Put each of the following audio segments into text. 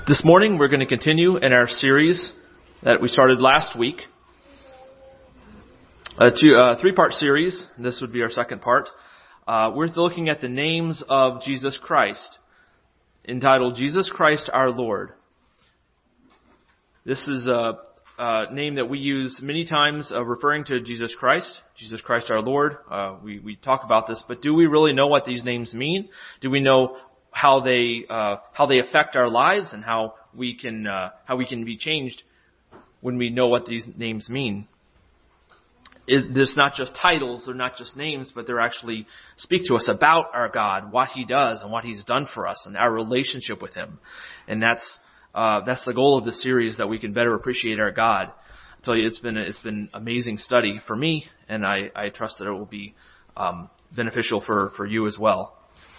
This morning we're going to continue in our series that we started last week. A three-part series. This would be our second part. We're looking at the names of Jesus Christ, entitled Jesus Christ our Lord. This is a name that we use many times referring to Jesus Christ our Lord. We talk about this, but do we really know what these names mean? Do we know how they affect our lives and how we can be changed when we know what these names mean? There's not just titles, they're not just names, but they're actually speak to us about our God, what He does and what He's done for us and our relationship with Him. And that's the goal of this series, that we can better appreciate our God. I tell you, it's been amazing study for me, and I trust that it will be beneficial for you as well.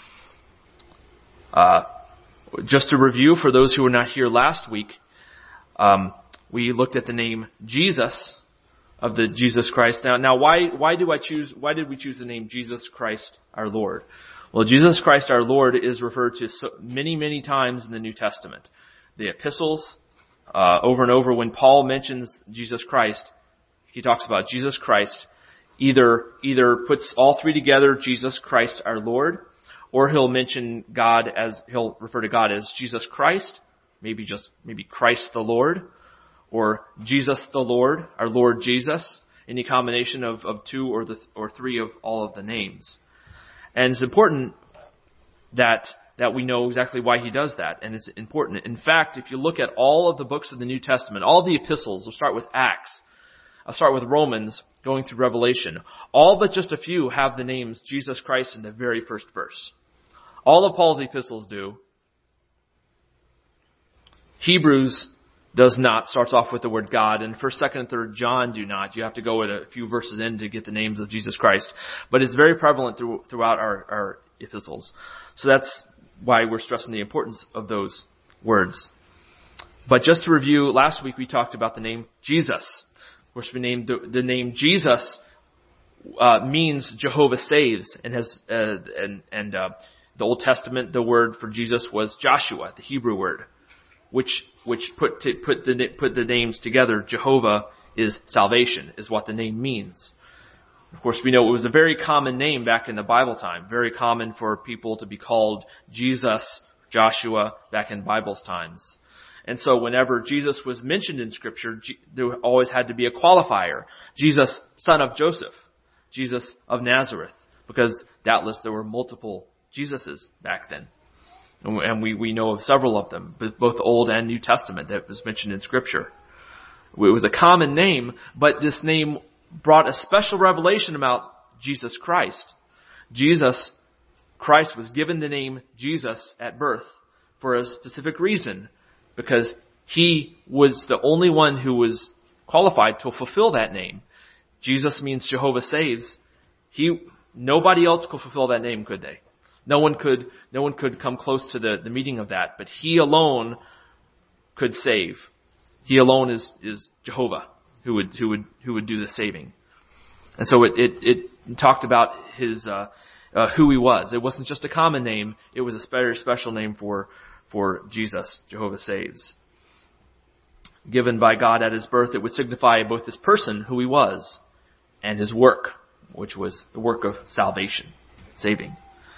Just to review, for those who were not here last week, we looked at the name Jesus of the Jesus Christ. Now, why did we choose the name Jesus Christ our Lord? Well, Jesus Christ our Lord is referred to many times in the New Testament. The epistles, over and over, when Paul mentions Jesus Christ, he talks about Jesus Christ, either puts all three together, Jesus Christ our Lord, or he'll refer to God as Jesus Christ, maybe Christ the Lord, or Jesus the Lord, our Lord Jesus, any combination of two or three of all of the names. And it's important that we know exactly why he does that, and it's important. In fact, if you look at all of the books of the New Testament, all the epistles, we'll start with Acts, I'll start with Romans, going through Revelation, all but just a few have the names Jesus Christ in the very first verse. All of Paul's epistles do. Hebrews does not, starts off with the word God, and 1st, 2nd, and 3rd John do not. You have to go a few verses in to get the names of Jesus Christ. But it's very prevalent throughout our epistles. So that's why we're stressing the importance of those words. But just to review, last week we talked about the name Jesus, which we named the name Jesus means Jehovah saves, and has the Old Testament, the word for Jesus was Joshua, the Hebrew word, which put the names together. Jehovah is salvation, is what the name means. Of course, we know it was a very common name back in the Bible time, very common for people to be called Jesus, Joshua, back in Bible's times. And so whenever Jesus was mentioned in Scripture, there always had to be a qualifier. Jesus, son of Joseph, Jesus of Nazareth, because doubtless there were multiple Jesuses back then. And we know of several of them, both Old and New Testament, that was mentioned in Scripture. It was a common name, but this name brought a special revelation about Jesus Christ. Jesus Christ was given the name Jesus at birth for a specific reason, because he was the only one who was qualified to fulfill that name. Jesus means Jehovah saves. Nobody else could fulfill that name, could they? No one could come close to the meaning of that, but he alone could save. He alone is Jehovah who would do the saving. And so it talked about his who he was. It wasn't just a common name, it was a very special name for Jesus, Jehovah saves. Given by God at his birth, it would signify both his person, who he was, and his work, which was the work of salvation, saving.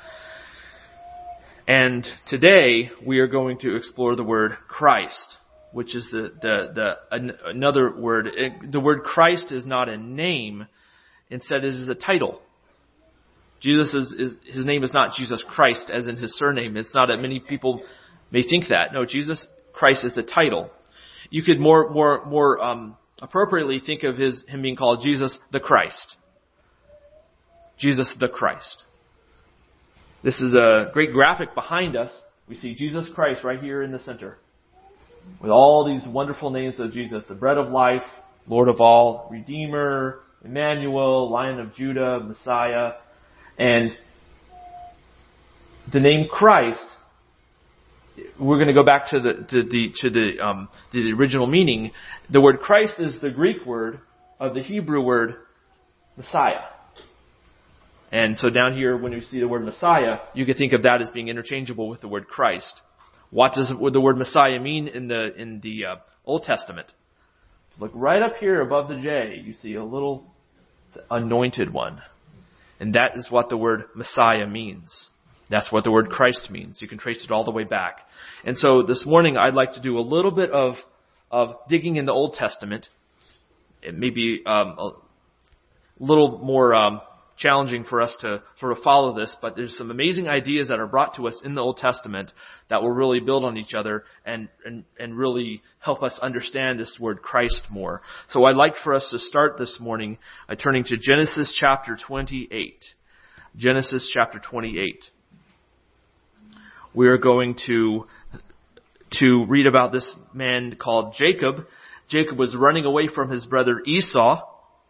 And today we are going to explore the word Christ, which is another word. The word Christ is not a name; instead, it is a title. His name is not Jesus Christ, as in his surname. It's not that many people may think that. No, Jesus Christ is a title. You could more appropriately think of him being called Jesus the Christ. Jesus the Christ. This is a great graphic behind us. We see Jesus Christ right here in the center, with all these wonderful names of Jesus: the bread of life, Lord of all, Redeemer, Emmanuel, Lion of Judah, Messiah. And the name Christ, we're going to go back to the original meaning. The word Christ is the Greek word of the Hebrew word Messiah. And so down here, when you see the word Messiah, you can think of that as being interchangeable with the word Christ. What does the word Messiah mean in the Old Testament? Look right up here above the J. You see a little anointed one. And that is what the word Messiah means. That's what the word Christ means. You can trace it all the way back. And so this morning I'd like to do a little bit of digging in the Old Testament. It may be a little more challenging for us to sort of follow this, but there's some amazing ideas that are brought to us in the Old Testament that will really build on each other and really help us understand this word Christ more. So I'd like for us to start this morning by turning to Genesis chapter 28. Genesis chapter 28. We are going to read about this man called Jacob. Jacob was running away from his brother Esau.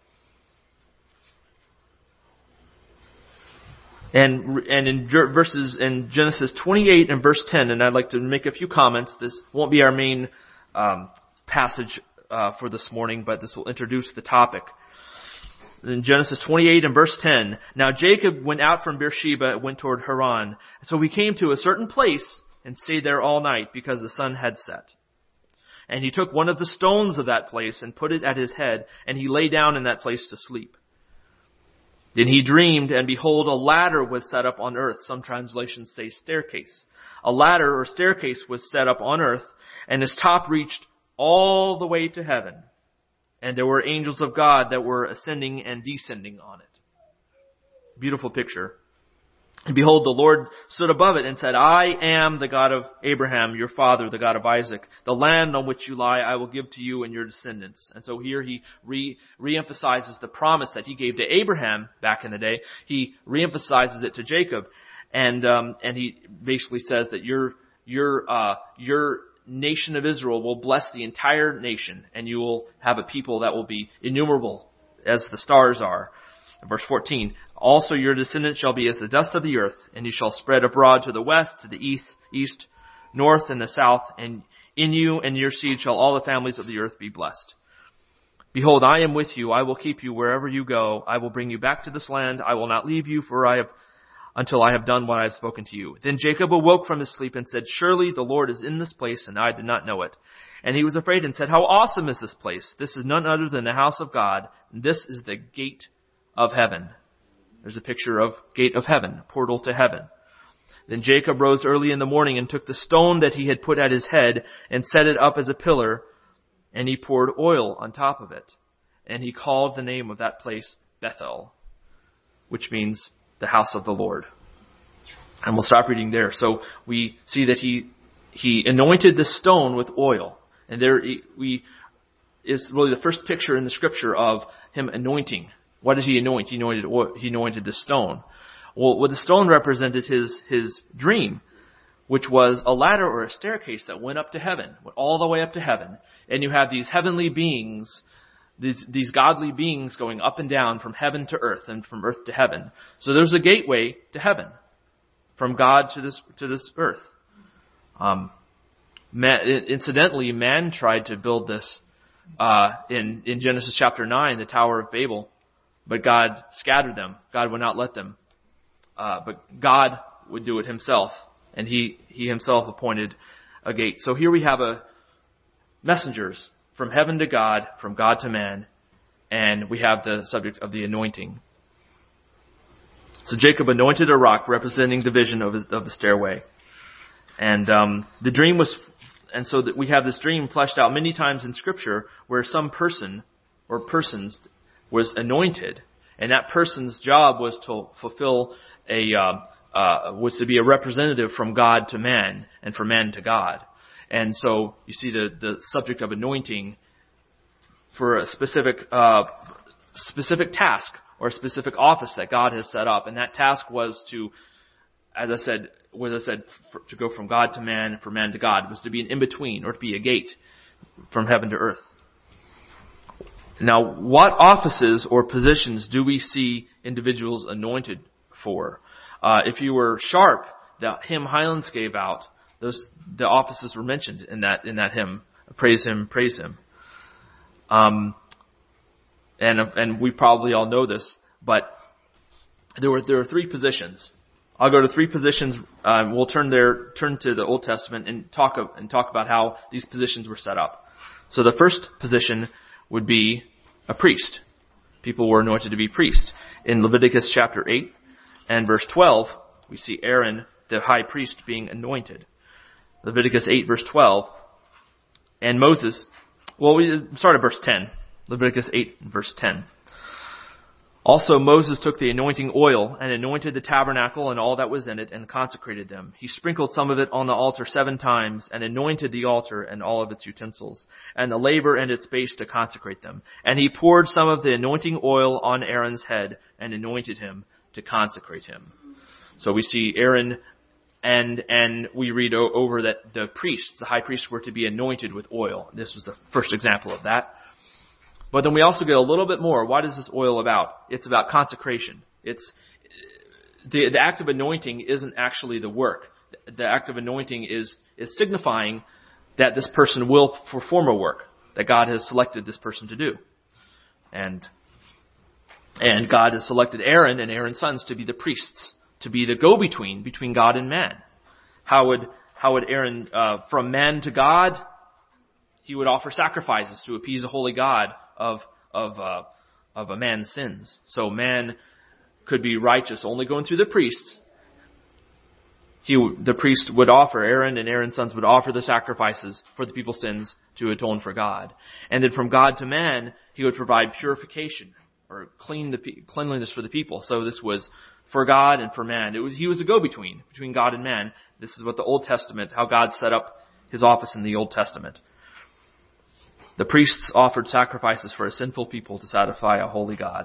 And in Genesis 28 and verse 10, and I'd like to make a few comments. This won't be our main passage for this morning, but this will introduce the topic. In Genesis 28 and verse 10, now Jacob went out from Beersheba and went toward Haran. So he came to a certain place and stayed there all night because the sun had set. And he took one of the stones of that place and put it at his head, and he lay down in that place to sleep. Then he dreamed, and behold, a ladder was set up on earth. Some translations say staircase. A ladder or staircase was set up on earth, and its top reached all the way to heaven. And there were angels of God that were ascending and descending on it. Beautiful picture. And behold, the Lord stood above it and said, I am the God of Abraham, your father, the God of Isaac. The land on which you lie, I will give to you and your descendants. And so here he reemphasizes the promise that he gave to Abraham back in the day. He reemphasizes it to Jacob. And he basically says that your nation of Israel will bless the entire nation, and you will have a people that will be innumerable as the stars are. Verse 14, also your descendants shall be as the dust of the earth, and you shall spread abroad to the west, to the east, north, and the south, and in you and your seed shall all the families of the earth be blessed. Behold, I am with you. I will keep you wherever you go. I will bring you back to this land. I will not leave you until I have done what I have spoken to you. Then Jacob awoke from his sleep and said, surely the Lord is in this place, and I did not know it. And he was afraid and said, how awesome is this place? This is none other than the house of God, and this is the gate of heaven. There's a picture of gate of heaven, portal to heaven. Then Jacob rose early in the morning and took the stone that he had put at his head and set it up as a pillar, and he poured oil on top of it. And he called the name of that place Bethel, which means the house of the Lord. And we'll stop reading there. So we see that he anointed the stone with oil. And there is really the first picture in the scripture of him anointing. What did he anoint? He anointed the stone. Well, the stone represented his dream, which was a ladder or a staircase that went up to heaven, went all the way up to heaven. And you have these heavenly beings, these godly beings going up and down from heaven to earth and from earth to heaven. So there's a gateway to heaven from God to this earth. Incidentally, man tried to build this in Genesis chapter 9, the Tower of Babel. But God scattered them. God would not let them. But God would do it himself. And he himself appointed a gate. So here we have messengers from heaven to God, from God to man. And we have the subject of the anointing. So Jacob anointed a rock representing the vision of the stairway. And the dream was, and so that we have this dream fleshed out many times in Scripture where some person or persons was anointed, and that person's job was to fulfill was to be a representative from God to man, and from man to God. And so you see the subject of anointing for a specific task or a specific office that God has set up, and that task was to, as I said, to go from God to man, from man to God, was to be an in-between, or to be a gate from heaven to earth. Now, what offices or positions do we see individuals anointed for? If you were sharp, the hymn Highlands gave out, the offices were mentioned in that hymn. Praise Him, praise Him. And we probably all know this, but there were three positions I'll go to three positions. We'll turn to the Old Testament and talk about how these positions were set up. So the first position would be a priest. People were anointed to be priests. In Leviticus chapter 8 and verse 12, we see Aaron, the high priest, being anointed. Leviticus 8 verse 12. And Moses, we start at verse 10. Leviticus 8 verse 10. Also Moses took the anointing oil and anointed the tabernacle and all that was in it and consecrated them. He sprinkled some of it on the altar 7 times and anointed the altar and all of its utensils and the laver and its base to consecrate them. And he poured some of the anointing oil on Aaron's head and anointed him to consecrate him. So we see Aaron and we read over that the priests, the high priests, were to be anointed with oil. This was the first example of that. But then we also get a little bit more. What is this oil about? It's about consecration. It's the act of anointing isn't actually the work. The act of anointing is signifying that this person will perform a work that God has selected this person to do. And God has selected Aaron and Aaron's sons to be the priests, to be the go-between between God and man. How would Aaron, from man to God, he would offer sacrifices to appease a holy God of a man's sins. So man could be righteous only going through the priests. The priest would offer, Aaron and Aaron's sons would offer the sacrifices for the people's sins to atone for God. And then from God to man, he would provide purification or cleanliness for the people. So this was for God and for man. He was a go-between between God and man. This is what the Old Testament, how God set up his office in the Old Testament. The priests offered sacrifices for a sinful people to satisfy a holy God.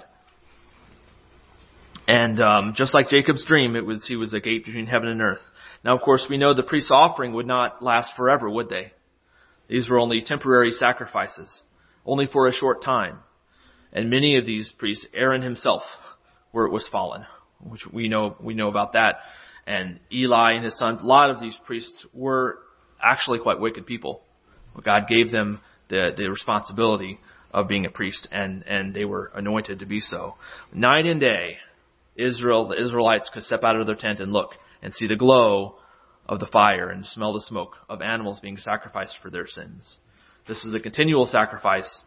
And just like Jacob's dream, he was a gate between heaven and earth. Now, of course, we know the priest's offering would not last forever, would they? These were only temporary sacrifices, only for a short time. And many of these priests, Aaron himself, was fallen, which we know about that. And Eli and his sons, a lot of these priests were actually quite wicked people. God gave them the responsibility of being a priest, and they were anointed to be so. Night and day, the Israelites could step out of their tent and look and see the glow of the fire and smell the smoke of animals being sacrificed for their sins. This was a continual sacrifice.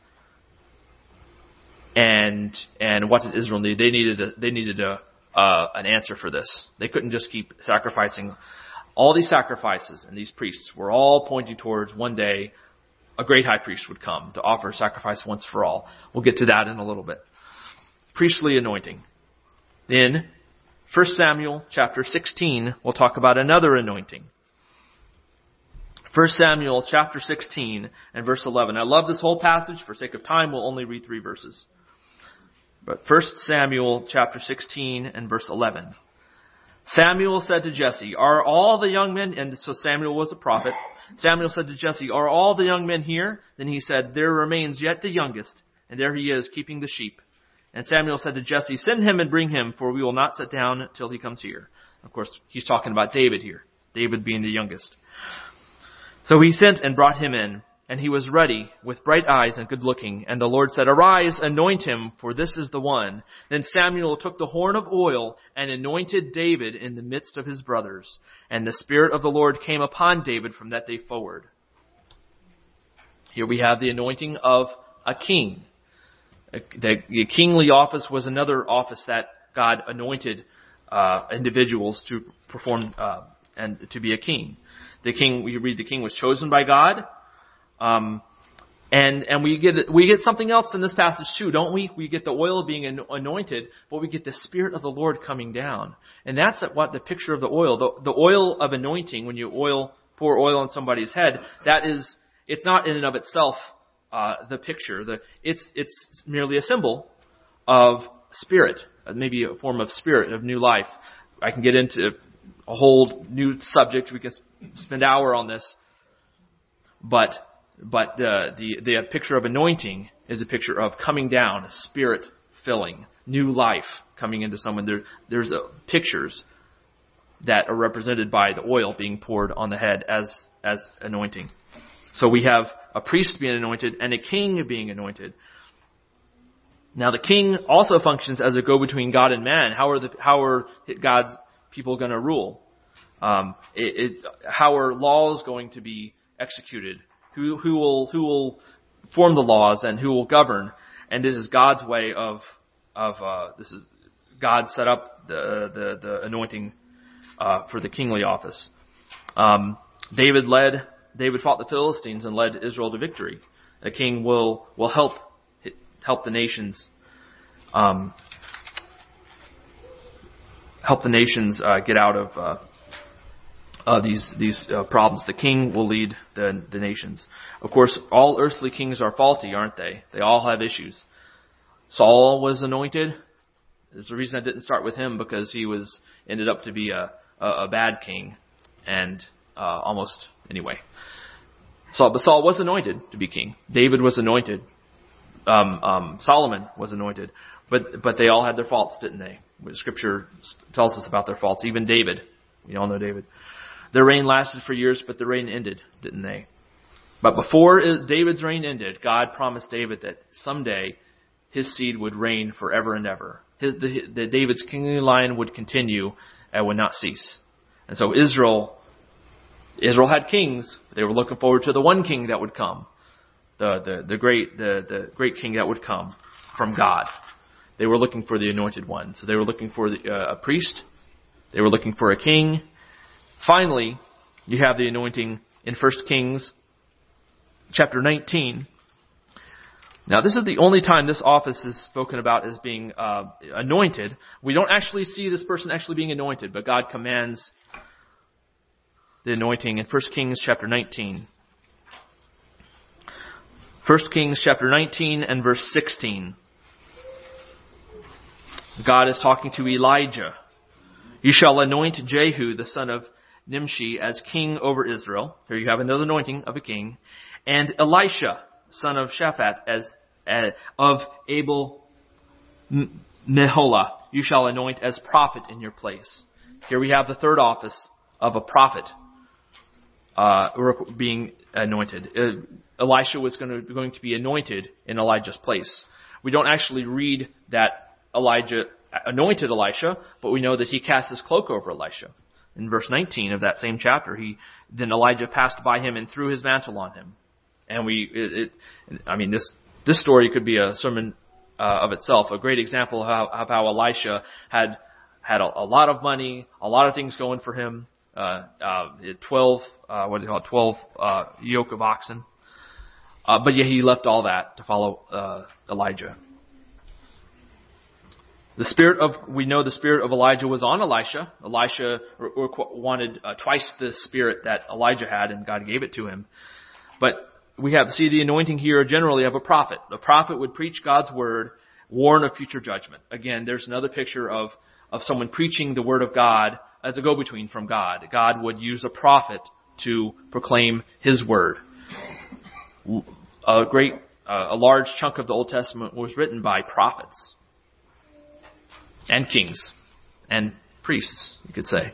And what did Israel need? They needed an answer for this. They couldn't just keep sacrificing. All these sacrifices and these priests were all pointing towards one day a great high priest would come to offer sacrifice once for all. We'll get to that in a little bit. Priestly anointing. Then, 1 Samuel chapter 16, we'll talk about another anointing. 1 Samuel chapter 16 and verse 11. I love this whole passage. For sake of time, we'll only read 3 verses. But 1 Samuel chapter 16 and verse 11. Samuel said to Jesse, are all the young men, and so Samuel was a prophet, Samuel said to Jesse, are all the young men here? Then he said, there remains yet the youngest, and there he is keeping the sheep. And Samuel said to Jesse, send him and bring him, for we will not sit down till he comes here. Of course, he's talking about David here, David being the youngest. So he sent and brought him in, and he was ready, with bright eyes and good looking. And the Lord said, arise, anoint him, for this is the one. Then Samuel took the horn of oil and anointed David in the midst of his brothers. And the Spirit of the Lord came upon David from that day forward. Here we have the anointing of a king. The kingly office was another office that God anointed individuals to perform and to be a king. The king, we read, the king was chosen by God. And we get something else in this passage too, don't we? We get the oil being anointed, but we get the Spirit of the Lord coming down. And that's what the picture of the oil, the oil of anointing, when you pour oil on somebody's head, it's not in and of itself, the picture. It's merely a symbol of spirit, maybe a form of spirit, of new life. I can get into a whole new subject. We can spend an hour on this, but the picture of anointing is a picture of coming down, a spirit filling, new life coming into someone. There's pictures that are represented by the oil being poured on the head as anointing. So we have a priest being anointed and a king being anointed. Now the king also functions as a go-between God and man. How are God's people going to rule? How are laws going to be executed? Who will form the laws and who will govern? And this is God's way this is God set up the anointing for the kingly office. David fought the Philistines and led Israel to victory. A king will help the nations get out of these problems. The king will lead the nations. Of course, all earthly kings are faulty, aren't they? They all have issues. Saul was anointed. There's a reason I didn't start with him, because he ended up to be a bad king, and anyway. But Saul was anointed to be king. David was anointed. Solomon was anointed. But they all had their faults, didn't they? Scripture tells us about their faults. Even David. We all know David. Their reign lasted for years, but the reign ended, didn't they? But before David's reign ended, God promised David that someday his seed would reign forever and ever. David's kingly line would continue and would not cease. And so Israel had kings. They were looking forward to the one king that would come, the great king that would come from God. They were looking for the anointed one. So they were looking for a priest. They were looking for a king. Finally, you have the anointing in 1 Kings chapter 19. Now, this is the only time this office is spoken about as being anointed. We don't actually see this person actually being anointed, but God commands the anointing in 1 Kings chapter 19. 1 Kings chapter 19 and verse 16. God is talking to Elijah. You shall anoint Jehu, the son of Nimshi, as king over Israel. Here you have another anointing of a king. And Elisha, son of Shaphat, of Abel Meholah, you shall anoint as prophet in your place. Here we have the third office of a prophet being anointed. Elisha was going to be anointed in Elijah's place. We don't actually read that Elijah anointed Elisha, but we know that he cast his cloak over Elisha. In verse 19 of that same chapter, then Elijah passed by him and threw his mantle on him. And this story could be a sermon of itself, a great example of how Elisha had a lot of money, a lot of things going for him. 12 yoke of oxen. But yet he left all that to follow Elijah. We know the spirit of Elijah was on Elisha. Elisha wanted twice the spirit that Elijah had, and God gave it to him. But we see the anointing here generally of a prophet. The prophet would preach God's word, warn of future judgment. Again, there's another picture of someone preaching the word of God as a go-between from God. God would use a prophet to proclaim his word. A large chunk of the Old Testament was written by prophets and kings and priests, you could say.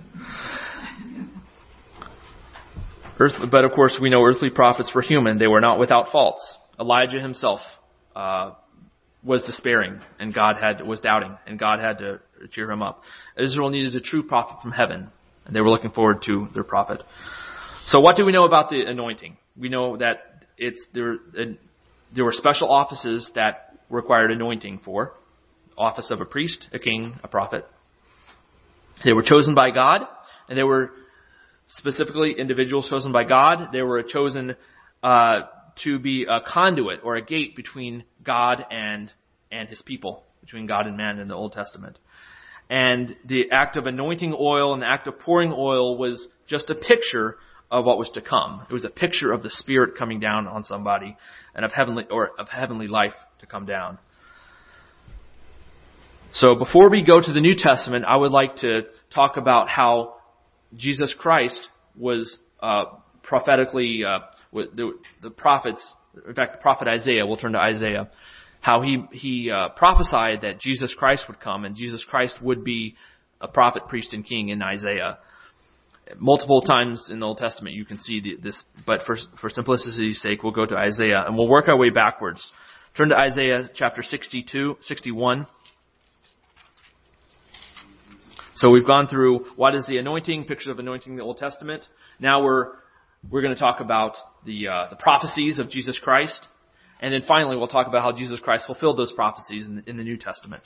But of course, we know earthly prophets were human. They were not without faults. Elijah himself was despairing, and God was doubting, and God had to cheer him up. Israel needed a true prophet from heaven, and they were looking forward to their prophet. So what do we know about the anointing? We know that there were special offices that required anointing for. Office of a priest, a king, a prophet. They were chosen by God, and they were specifically individuals chosen by God. They were chosen to be a conduit or a gate between God and his people, between God and man in the Old Testament. And the act of anointing oil and the act of pouring oil was just a picture of what was to come. It was a picture of the Spirit coming down on somebody and of heavenly life to come down. So before we go to the New Testament, I would like to talk about how Jesus Christ was prophetically, the prophets, in fact, the prophet Isaiah, we'll turn to Isaiah, how he prophesied that Jesus Christ would come and Jesus Christ would be a prophet, priest, and king in Isaiah. Multiple times in the Old Testament you can see this, but for simplicity's sake, we'll go to Isaiah and we'll work our way backwards. Turn to Isaiah chapter 61. So we've gone through what is the anointing, pictures of anointing in the Old Testament. Now we're going to talk about the prophecies of Jesus Christ. And then finally we'll talk about how Jesus Christ fulfilled those prophecies in the New Testament.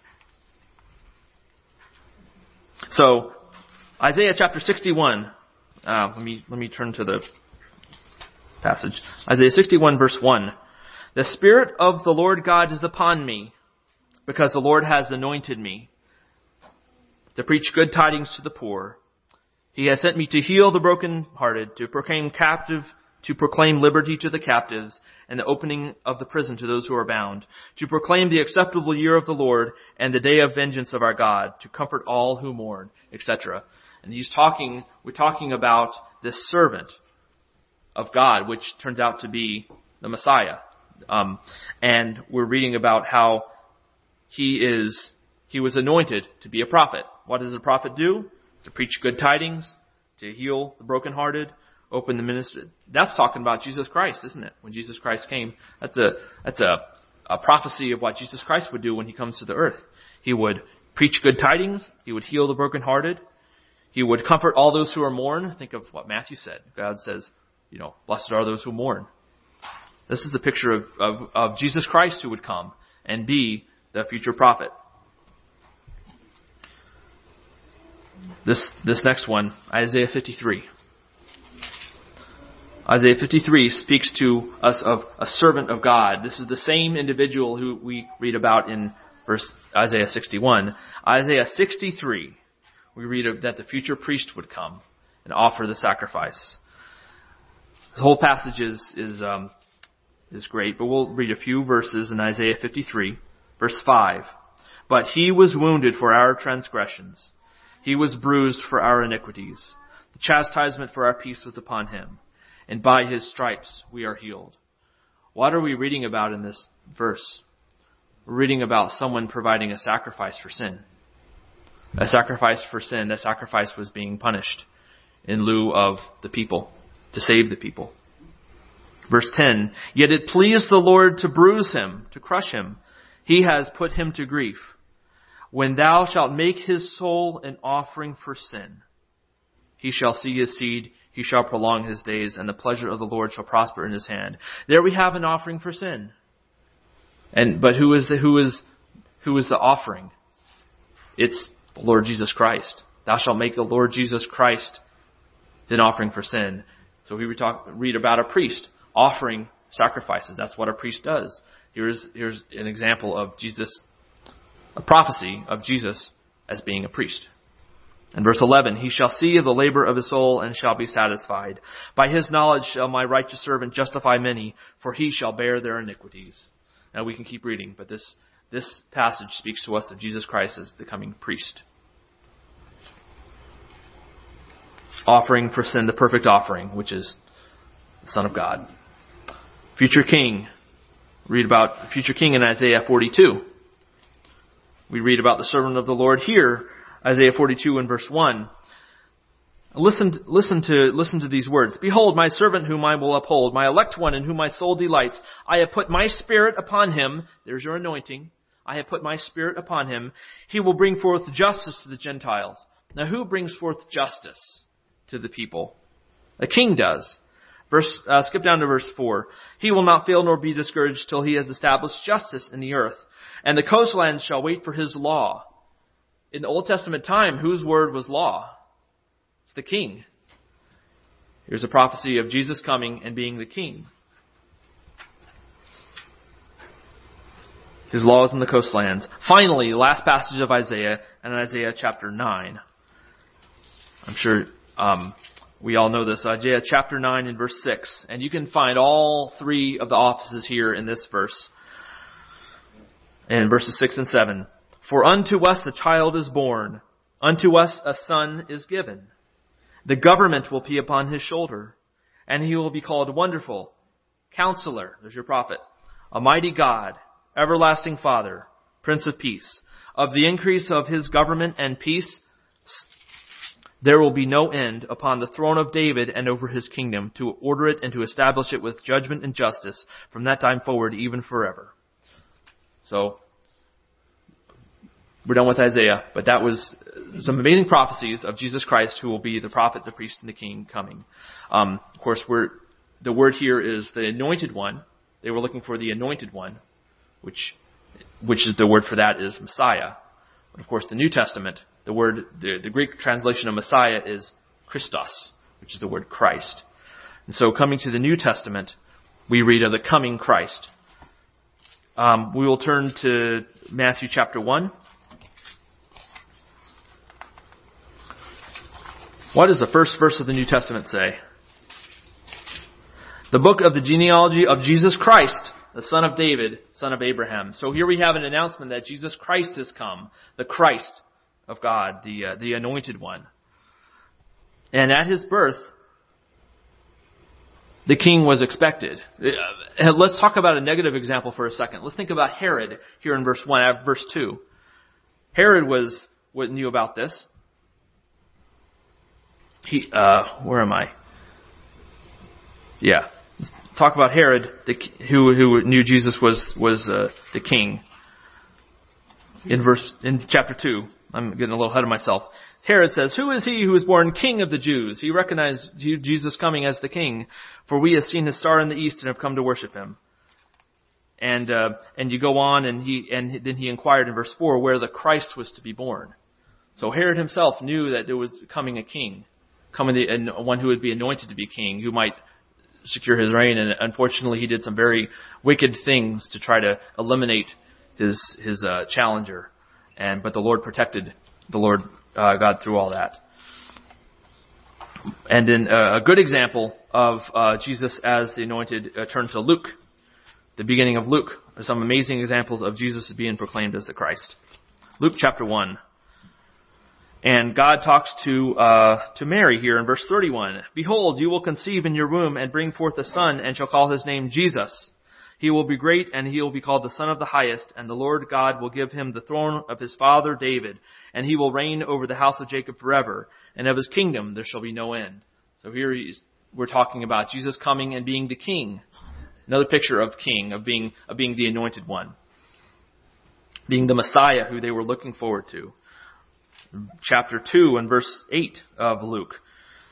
So, Isaiah chapter 61. Let me turn to the passage. Isaiah 61 verse 1. The Spirit of the Lord God is upon me, because the Lord has anointed me to preach good tidings to the poor. He has sent me to heal the brokenhearted, to proclaim liberty to the captives, and the opening of the prison to those who are bound, to proclaim the acceptable year of the Lord and the day of vengeance of our God, to comfort all who mourn, etc. And we're talking about this servant of God, which turns out to be the Messiah. And we're reading about how he was anointed to be a prophet. What does a prophet do? To preach good tidings, to heal the brokenhearted, open the ministry. That's talking about Jesus Christ, isn't it? When Jesus Christ came, that's a prophecy of what Jesus Christ would do when he comes to the earth. He would preach good tidings. He would heal the brokenhearted. He would comfort all those who are mourn. Think of what Matthew said. God says, blessed are those who mourn. This is the picture of Jesus Christ who would come and be the future prophet. This next one, Isaiah 53. Isaiah 53 speaks to us of a servant of God. This is the same individual who we read about in Isaiah 61. Isaiah 63, we read that the future priest would come and offer the sacrifice. This whole passage is great, but we'll read a few verses in Isaiah 53, verse 5. But he was wounded for our transgressions. He was bruised for our iniquities. The chastisement for our peace was upon him, and by his stripes we are healed. What are we reading about in this verse? We're reading about someone providing a sacrifice for sin. A sacrifice for sin. That sacrifice was being punished in lieu of the people, to save the people. Verse 10, yet it pleased the Lord to bruise him, to crush him. He has put him to grief. When thou shalt make his soul an offering for sin, he shall see his seed, he shall prolong his days, and the pleasure of the Lord shall prosper in his hand. There we have an offering for sin. But who is the offering? It's the Lord Jesus Christ. Thou shalt make the Lord Jesus Christ an offering for sin. So we read about a priest offering sacrifices. That's what a priest does. Here's an example of Jesus, a prophecy of Jesus as being a priest. In verse 11, he shall see of the labor of his soul and shall be satisfied. By his knowledge shall my righteous servant justify many, for he shall bear their iniquities. Now we can keep reading, but this passage speaks to us of Jesus Christ as the coming priest. Offering for sin, the perfect offering, which is the Son of God. Future king. Read about the future king in Isaiah 42. We read about the servant of the Lord here, Isaiah 42 and verse 1. Listen to these words. Behold, my servant whom I will uphold, my elect one in whom my soul delights. I have put my spirit upon him. There's your anointing. I have put my spirit upon him. He will bring forth justice to the Gentiles. Now who brings forth justice to the people? A king does. Skip down to verse 4. He will not fail nor be discouraged till he has established justice in the earth. And the coastlands shall wait for his law. In the Old Testament time, whose word was law? It's the king. Here's a prophecy of Jesus coming and being the king. His law is in the coastlands. Finally, the last passage of Isaiah, and Isaiah chapter 9. I'm sure we all know this. Isaiah chapter 9 and verse 6. And you can find all three of the offices here in this verse. And verses 6 and 7. For unto us a child is born, unto us a son is given. The government will be upon his shoulder, and he will be called Wonderful, Counselor, there's your prophet, a mighty God, Everlasting Father, Prince of Peace. Of the increase of his government and peace, there will be no end upon the throne of David and over his kingdom, to order it and to establish it with judgment and justice from that time forward, even forever. So, We're done with Isaiah, but that was some amazing prophecies of Jesus Christ, who will be the prophet, the priest, and the king coming. Of course, the word here is the anointed one. They were looking for the anointed one, which is the word for that is Messiah. But of course, the New Testament, the Greek translation of Messiah is Christos, which is the word Christ. And so coming to the New Testament, we read of the coming Christ. We will turn to Matthew chapter 1. What does the first verse of the New Testament say? The book of the genealogy of Jesus Christ, the son of David, son of Abraham. So here we have an announcement that Jesus Christ has come, the Christ of God, the anointed one. And at his birth, the king was expected. Let's talk about a negative example for a second. Let's think about Herod here in verse 2. Herod knew about this. Where am I? Yeah. Let's talk about Herod, who knew Jesus was the king. In chapter 2, I'm getting a little ahead of myself. Herod says, "Who is he who is born king of the Jews?" He recognized Jesus coming as the king, for we have seen his star in the east and have come to worship him. And you go on, and then he inquired in verse 4 where the Christ was to be born. So Herod himself knew that there was coming a king, and one who would be anointed to be king, who might secure his reign. And unfortunately, he did some very wicked things to try to eliminate his challenger. But the Lord protected God through all that. And then a good example of Jesus as the anointed, turn to Luke, the beginning of Luke. There's some amazing examples of Jesus being proclaimed as the Christ. Luke chapter 1. And God talks to Mary here in verse 31. "Behold, you will conceive in your womb and bring forth a son, and shall call his name Jesus. He will be great, and he will be called the Son of the Highest, and the Lord God will give him the throne of his father David, and he will reign over the house of Jacob forever, and of his kingdom there shall be no end." So here we're talking about Jesus coming and being the king. Another picture of king, of being the anointed one. Being the Messiah who they were looking forward to. Chapter 2 and verse 8 of Luke.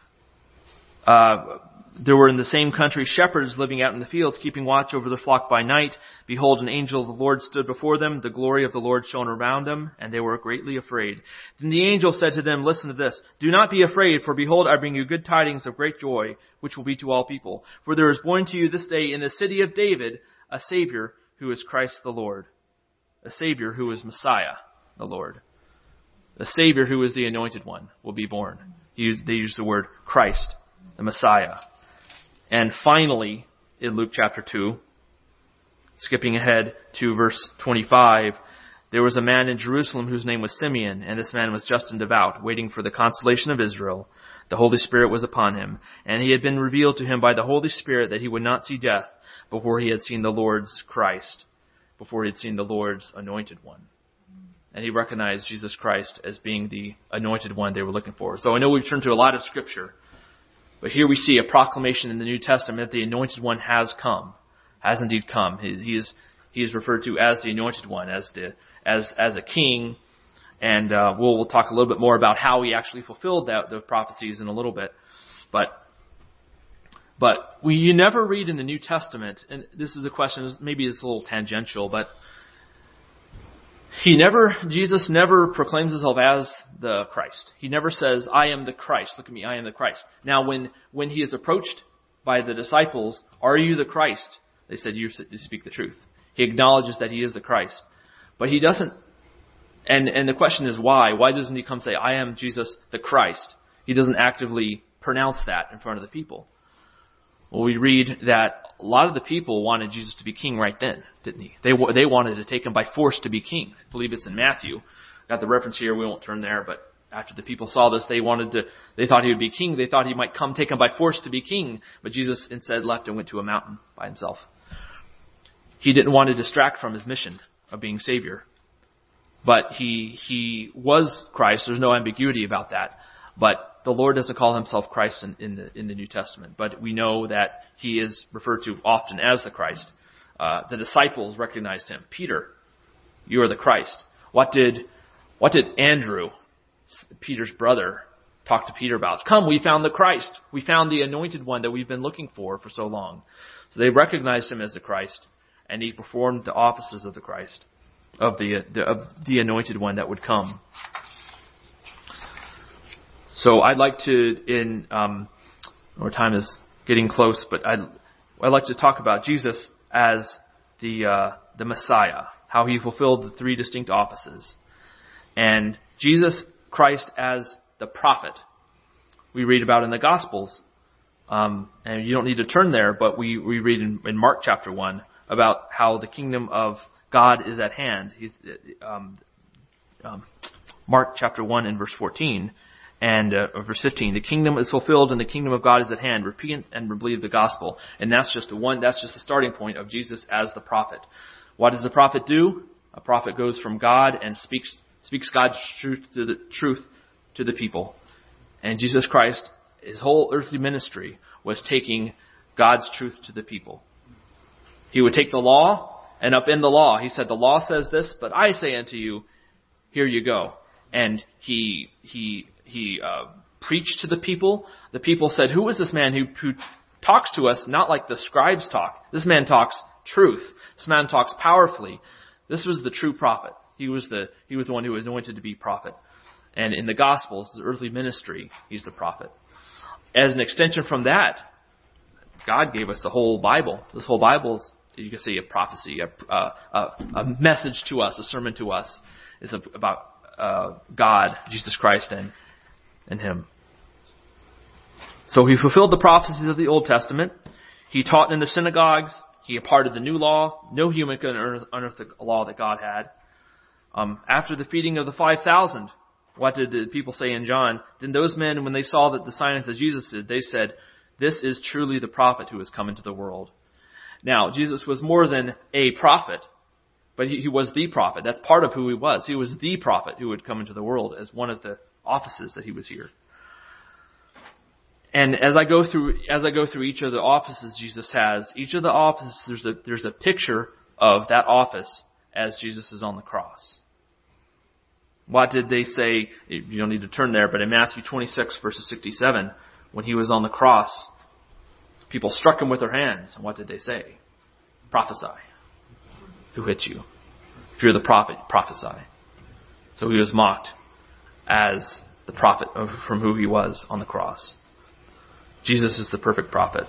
There were in the same country shepherds living out in the fields, keeping watch over their flock by night. Behold, an angel of the Lord stood before them. The glory of the Lord shone around them, and they were greatly afraid. Then the angel said to them, "Listen to this. Do not be afraid, for behold, I bring you good tidings of great joy, which will be to all people. For there is born to you this day in the city of David a Savior, who is Christ the Lord." A Savior who is Messiah, the Lord. The Savior who is the anointed one will be born. They use the word Christ, the Messiah. And finally, in Luke chapter 2, skipping ahead to verse 25, there was a man in Jerusalem whose name was Simeon, and this man was just and devout, waiting for the consolation of Israel. The Holy Spirit was upon him, and he had been revealed to him by the Holy Spirit that he would not see death before he had seen the Lord's Christ, before he had seen the Lord's anointed one. And he recognized Jesus Christ as being the anointed one they were looking for. So I know we've turned to a lot of scripture, but here we see a proclamation in the New Testament that the anointed one has come, has indeed come. He is referred to as the anointed one, as a king, and we'll talk a little bit more about how he actually fulfilled the prophecies in a little bit. But you never read in the New Testament, and this is a question, maybe it's a little tangential, but Jesus never proclaims himself as the Christ. He never says, "I am the Christ. Look at me, I am the Christ." Now, when he is approached by the disciples, "Are you the Christ?" They said, "You speak the truth." He acknowledges that he is the Christ. But he doesn't, and the question is why? Why doesn't he come say, "I am Jesus the Christ"? He doesn't actively pronounce that in front of the people. Well, we read that a lot of the people wanted Jesus to be king right then, didn't he? They wanted to take him by force to be king. I believe it's in Matthew. Got the reference here. We won't turn there, but after the people saw this, they thought he would be king. They thought he might come take him by force to be king. But Jesus instead left and went to a mountain by himself. He didn't want to distract from his mission of being Savior. But he was Christ. There's no ambiguity about that. But the Lord doesn't call himself Christ in the New Testament, but we know that he is referred to often as the Christ. The disciples recognized him. "Peter, you are the Christ." What did What did Andrew, Peter's brother, talk to Peter about? Come, we found the Christ. We found the anointed one that we've been looking for so long. So they recognized him as the Christ, and he performed the offices of the Christ, of the anointed one that would come. So I'd like to, our time is getting close, but I'd like to talk about Jesus as the Messiah, how he fulfilled the three distinct offices. And Jesus Christ as the prophet. We read about in the Gospels, and you don't need to turn there, but we read in Mark chapter 1 about how the kingdom of God is at hand. Mark chapter 1 and verse 14 and verse 15. The kingdom is fulfilled and the kingdom of God is at hand. Repent and believe the gospel. And that's just the starting point of Jesus as the prophet. What does the prophet do? A prophet goes from God and speaks God's truth to the people. And Jesus Christ, his whole earthly ministry was taking God's truth to the people. He would take the law and upend the law. He said, the law says this, but I say unto you, here you go. And he preached to the people. The people said, who is this man who talks to us not like the scribes talk? This man talks truth. This man talks powerfully. This was the true prophet. He was the one who was anointed to be prophet. And in the Gospels, the earthly ministry, he's the prophet. As an extension from that, God gave us the whole Bible. This whole Bible is, you can say, a prophecy, a message to us, a sermon to us. It's about God, Jesus Christ, and him. So he fulfilled the prophecies of the Old Testament. He taught in the synagogues. He imparted the new law. No human could unearth the law that God had. After the feeding of the 5,000, what did the people say in John? Then those men, when they saw that the signs that Jesus did, they said, this is truly the prophet who has come into the world. Now, Jesus was more than a prophet, but he was the prophet. That's part of who he was. He was the prophet who would come into the world as one of the offices that he was here. And as I go through each of the offices Jesus has, each of the offices, there's a picture of that office as Jesus is on the cross. What did they say? You don't need to turn there, but in Matthew 26 verses 67, when he was on the cross, people struck him with their hands. And what did they say? Prophesy. Who hit you? If you're the prophet, prophesy. So he was mocked as the prophet from who he was on the cross. Jesus is the perfect prophet.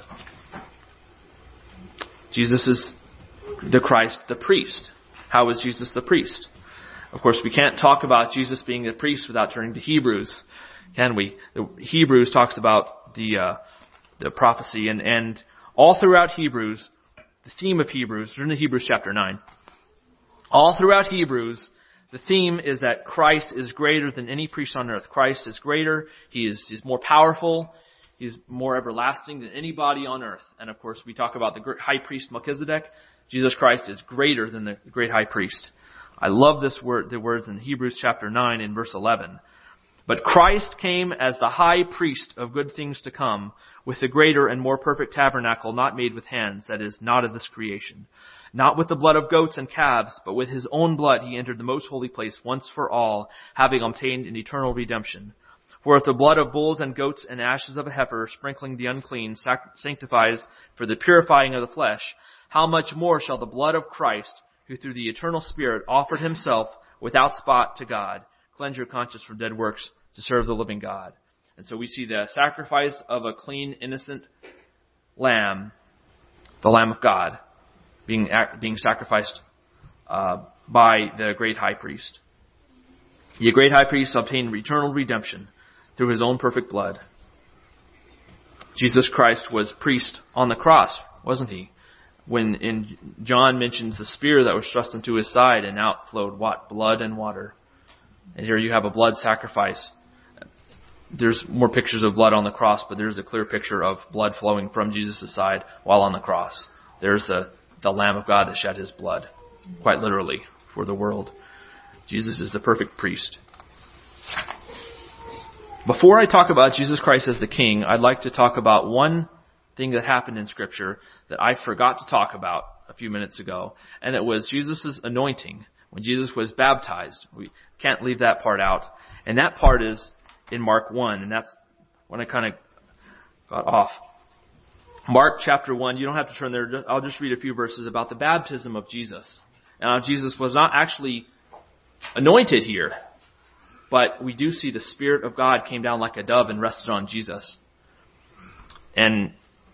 Jesus is the Christ, the priest. How is Jesus the priest? Of course, we can't talk about Jesus being a priest without turning to Hebrews, can we? Hebrews talks about the prophecy, and all throughout Hebrews, the theme of Hebrews, turn to Hebrews chapter 9. All throughout Hebrews, the theme is that Christ is greater than any priest on earth. Christ is greater. He's more powerful. He's more everlasting than anybody on earth. And of course, we talk about the high priest Melchizedek. Jesus Christ is greater than the great high priest. I love the words in Hebrews chapter 9 in verse 11. But Christ came as the high priest of good things to come, with the greater and more perfect tabernacle not made with hands, that is, not of this creation. Not with the blood of goats and calves, but with his own blood he entered the most holy place once for all, having obtained an eternal redemption. For if the blood of bulls and goats and ashes of a heifer, sprinkling the unclean, sanctifies for the purifying of the flesh, how much more shall the blood of Christ, who through the eternal Spirit offered himself without spot to God, cleanse your conscience from dead works to serve the living God. And so we see the sacrifice of a clean, innocent lamb, the Lamb of God, being sacrificed by the great high priest. The great high priest obtained eternal redemption through his own perfect blood. Jesus Christ was priest on the cross, wasn't he? When John mentions the spear that was thrust into his side and out flowed what? Blood and water. And here you have a blood sacrifice. There's more pictures of blood on the cross, but there's a clear picture of blood flowing from Jesus' side while on the cross. There's the Lamb of God that shed his blood, quite literally, for the world. Jesus is the perfect priest. Before I talk about Jesus Christ as the King, I'd like to talk about one thing that happened in Scripture that I forgot to talk about a few minutes ago, and it was Jesus' anointing when Jesus was baptized. We can't leave that part out. And that part is in Mark 1, and that's when I kind of got off. Mark chapter 1, you don't have to turn there. I'll just read a few verses about the baptism of Jesus. Now, Jesus was not actually anointed here, but we do see the Spirit of God came down like a dove and rested on Jesus. And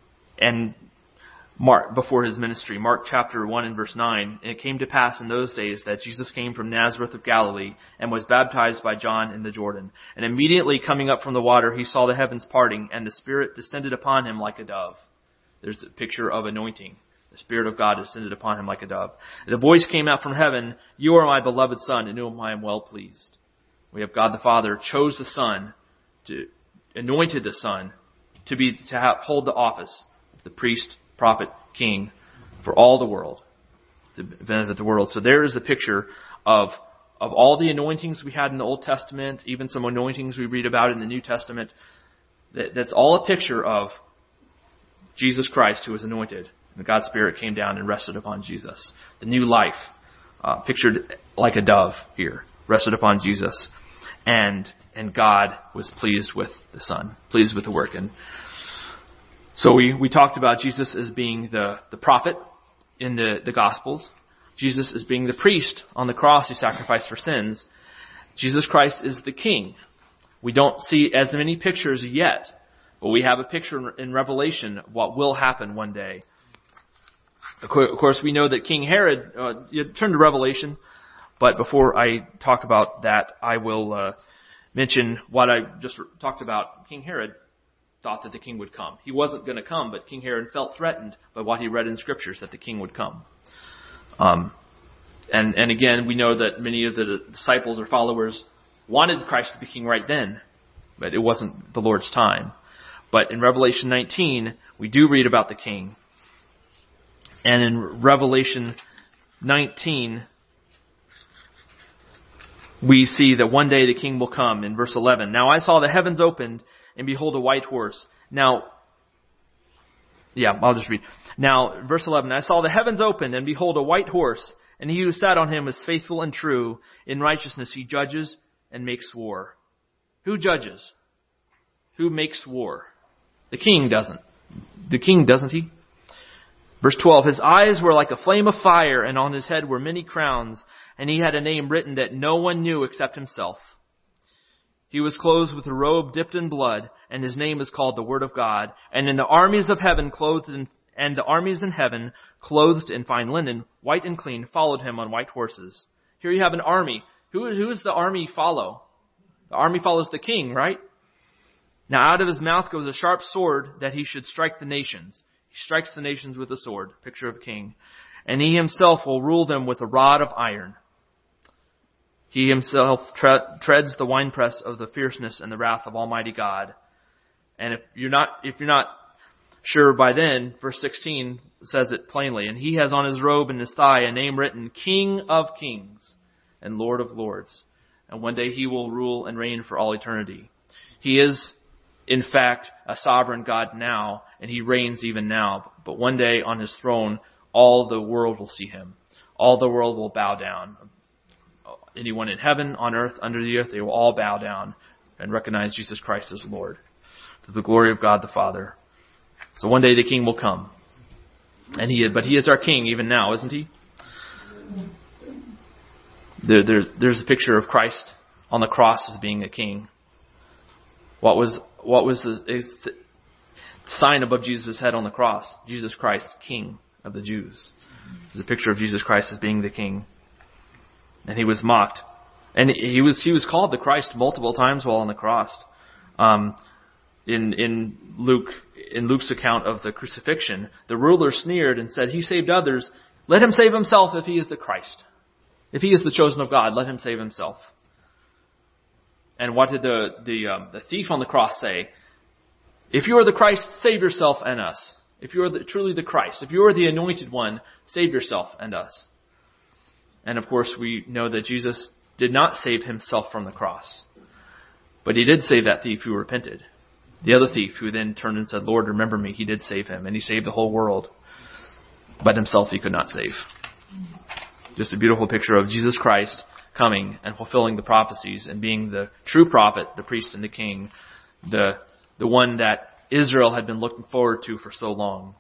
Mark, before his ministry, Mark chapter 1 and verse 9, and it came to pass in those days that Jesus came from Nazareth of Galilee and was baptized by John in the Jordan. And immediately coming up from the water, he saw the heavens parting, and the Spirit descended upon him like a dove. There's a picture of anointing. The Spirit of God descended upon him like a dove. The voice came out from heaven, "You are my beloved Son, in whom I am well pleased." We have God the Father chose the Son, anointed the Son to hold the office of the priest, prophet, king for all the world, to benefit the world. So there is a picture of all the anointings we had in the Old Testament, even some anointings we read about in the New Testament. That's all a picture of Jesus Christ who was anointed. And God's Spirit came down and rested upon Jesus. The new life, pictured like a dove here, rested upon Jesus. And God was pleased with the Son, pleased with the work. And so we talked about Jesus as being the prophet in the Gospels. Jesus as being the priest on the cross who sacrificed for sins. Jesus Christ is the King. We don't see as many pictures yet, but we have a picture in Revelation of what will happen one day. Of course, we know that King Herod, you turn to Revelation, but before I talk about that, I will mention what I just talked about. King Herod thought that the king would come. He wasn't going to come, but King Herod felt threatened by what he read in scriptures that the king would come. And again, we know that many of the disciples or followers wanted Christ to be king right then, but it wasn't the Lord's time. But in Revelation 19, we do read about the king. And in Revelation 19, we see that one day the king will come. In verse 11, "Now I saw the heavens opened, and behold a white horse." Now, I'll just read. Now, verse 11, "I saw the heavens opened, and behold a white horse, and he who sat on him is faithful and true. In righteousness he judges and makes war." Who judges? Who makes war? The king doesn't. The king, doesn't he? Verse 12, "His eyes were like a flame of fire, and on his head were many crowns, and he had a name written that no one knew except himself. He was clothed with a robe dipped in blood, and his name is called the Word of God. And in the armies of heaven clothed in fine linen, white and clean, followed him on white horses." Here you have an army. Who does the army follow? The army follows the king, right? "Now out of his mouth goes a sharp sword that he should strike the nations." He strikes the nations with a sword, picture of a king. "And he himself will rule them with a rod of iron. He himself treads the winepress of the fierceness and the wrath of Almighty God." And if you're not sure by then, verse 16 says it plainly. "And he has on his robe and his thigh a name written, King of Kings and Lord of Lords. And one day he will rule and reign for all eternity." He is, in fact, a sovereign God now, and he reigns even now. But one day on his throne, all the world will see him. All the world will bow down. Anyone in heaven, on earth, under the earth, they will all bow down and recognize Jesus Christ as Lord, to the glory of God the Father. So one day the King will come. But he is our King even now, isn't he? There's a picture of Christ on the cross as being a king. What was the sign above Jesus' head on the cross? Jesus Christ, King of the Jews. There's a picture of Jesus Christ as being the King. And he was mocked. And he was called the Christ multiple times while on the cross. In Luke's account of the crucifixion, the ruler sneered and said, "He saved others. Let him save himself if he is the Christ. If he is the chosen of God, let him save himself." And what did the thief on the cross say? "If you are the Christ, save yourself and us. If you are truly the Christ, if you are the anointed one, save yourself and us." And of course, we know that Jesus did not save himself from the cross, but he did save that thief who repented. The other thief who then turned and said, "Lord, remember me," he did save him, and he saved the whole world. But himself he could not save. Just a beautiful picture of Jesus Christ coming and fulfilling the prophecies and being the true prophet, the priest and the king, the one that Israel had been looking forward to for so long.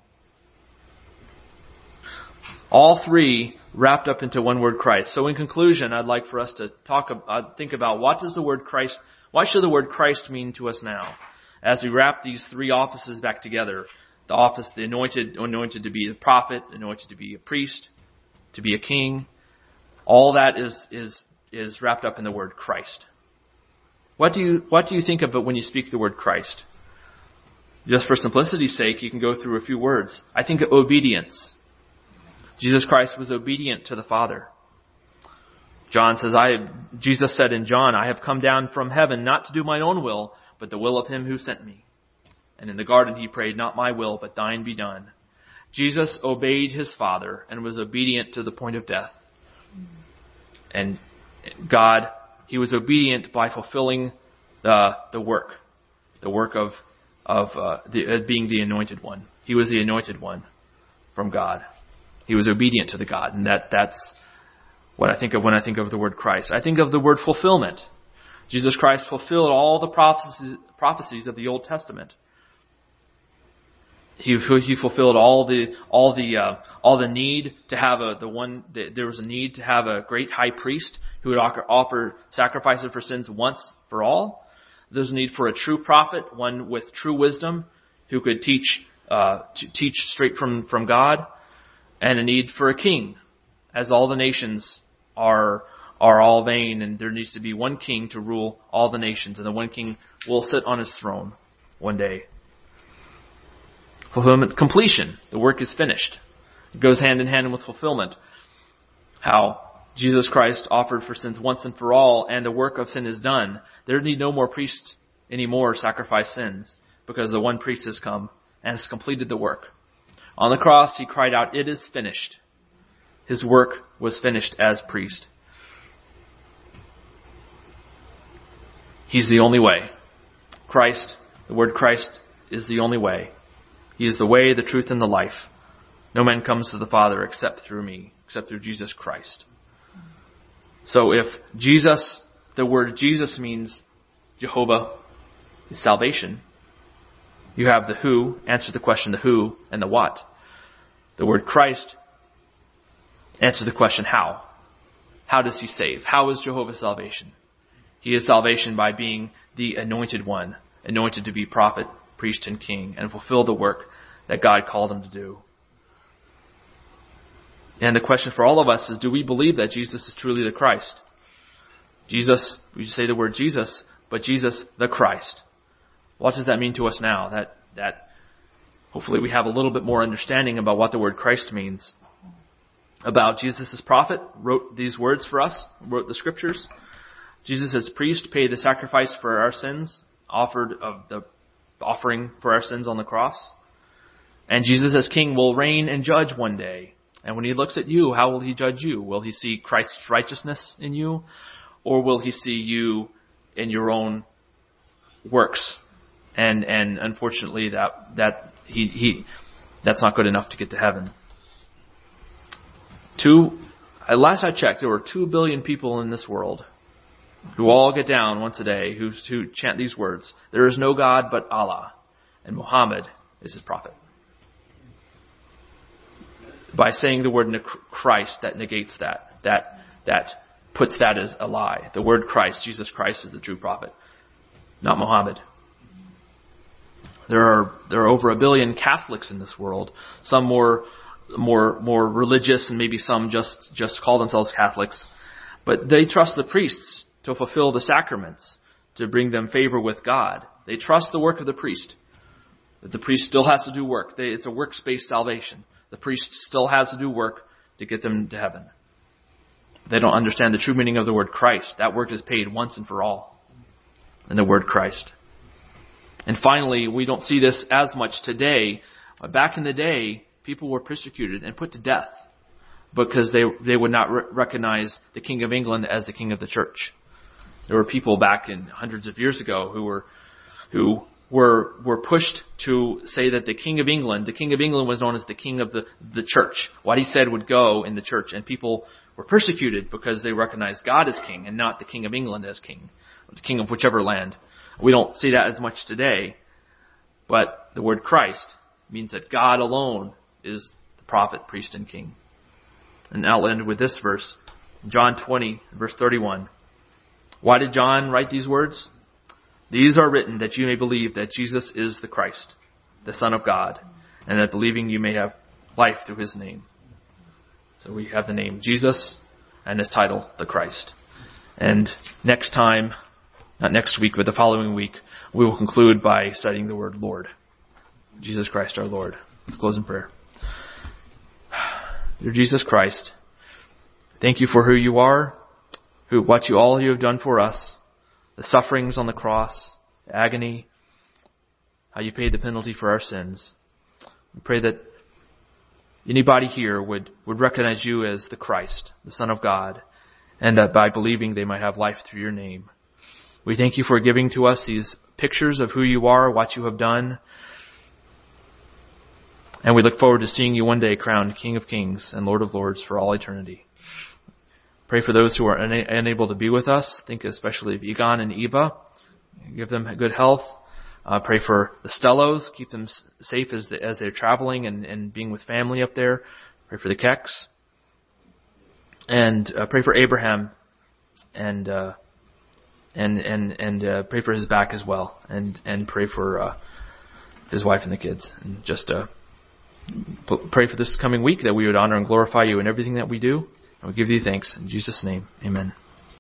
All three wrapped up into one word, Christ. So in conclusion, I'd like for us to think about why should the word Christ mean to us now? As we wrap these three offices back together, the office, the anointed to be a prophet, anointed to be a priest, to be a king, all that is wrapped up in the word Christ. What do you think of it when you speak the word Christ? Just for simplicity's sake, you can go through a few words. I think of obedience. Jesus Christ was obedient to the Father. Jesus said in John, I have come down from heaven not to do mine own will, but the will of him who sent me. And in the garden he prayed, not my will, but thine be done. Jesus obeyed his Father and was obedient to the point of death. And God, he was obedient by fulfilling the work of being the anointed one. He was the anointed one from God. He was obedient to the God, and that's what I think of when I think of the word Christ. I think of the word fulfillment. Jesus Christ fulfilled all the prophecies of the Old Testament. He fulfilled all the need to have there was a need to have a great high priest who would offer sacrifices for sins once for all. There's a need for a true prophet, one with true wisdom, who could teach straight from God, and a need for a king, as all the nations are all vain, and there needs to be one king to rule all the nations, and the one king will sit on his throne one day. Fulfillment, completion. The work is finished. It goes hand in hand with fulfillment. How Jesus Christ offered for sins once and for all, and the work of sin is done. There need no more priests anymore sacrifice sins, because the one priest has come and has completed the work. On the cross, he cried out, it is finished. His work was finished as priest. He's the only way. Christ, the word Christ, is the only way. He is the way, the truth, and the life. No man comes to the Father except through me, except through Jesus Christ. So if the word Jesus means Jehovah is salvation, you have the who, answer the question the who, and the what. The word Christ answers the question how. How does he save? How is Jehovah salvation? He is salvation by being the anointed one, anointed to be prophet, priest, and king, and fulfill the work that God called him to do. And the question for all of us is, do we believe that Jesus is truly the Christ? Jesus, we say the word Jesus, but Jesus the Christ. What does that mean to us now? That hopefully we have a little bit more understanding about what the word Christ means. About Jesus as prophet, wrote these words for us, wrote the scriptures. Jesus as priest paid the sacrifice for our sins, offered of the offering for our sins on the cross. And Jesus as king will reign and judge one day. And when he looks at you, how will he judge you? Will he see Christ's righteousness in you? Or will he see you in your own works? And unfortunately that's not good enough to get to heaven. Last I checked, there were 2 billion people in this world who all get down once a day, who chant these words. There is no God but Allah, and Muhammad is his prophet. By saying the word Christ, that negates that. That puts that as a lie. The word Christ, Jesus Christ, is the true prophet, not Muhammad. There are over 1 billion Catholics in this world. Some more religious, and maybe some just call themselves Catholics. But they trust the priests to fulfill the sacraments, to bring them favor with God. They trust the work of the priest. That the priest still has to do work. It's a works-based salvation. The priest still has to do work to get them to heaven. They don't understand the true meaning of the word Christ. That work is paid once and for all in the word Christ. And finally, we don't see this as much today. Back in the day, people were persecuted and put to death because they would not recognize the King of England as the King of the Church. There were people back in hundreds of years ago who were pushed to say that the King of England was known as the king of the church. What he said would go in the church, and people were persecuted because they recognized God as king and not the King of England as king, the king of whichever land. We don't see that as much today, but the word Christ means that God alone is the prophet, priest, and king. And I'll end with this verse, John 20, verse 31. Why did John write these words? These are written that you may believe that Jesus is the Christ, the Son of God, and that believing you may have life through his name. So we have the name Jesus and his title, the Christ. And next time, not next week, but the following week, we will conclude by studying the word Lord. Jesus Christ our Lord. Let's close in prayer. Dear Jesus Christ, thank you for who you are, all you have done for us, the sufferings on the cross, the agony, how you paid the penalty for our sins. We pray that anybody here would recognize you as the Christ, the Son of God, and that by believing they might have life through your name. We thank you for giving to us these pictures of who you are, what you have done, and we look forward to seeing you one day crowned King of Kings and Lord of Lords for all eternity. Pray for those who are unable to be with us. Think especially of Egon and Eva. Give them good health. Pray for the Stellos. Keep them safe as they're traveling and being with family up there. Pray for the Kecks. And pray for Abraham and pray for his back as well. And pray for his wife and the kids. And just pray for this coming week that we would honor and glorify you in everything that we do. And we give you thanks. In Jesus' name, amen.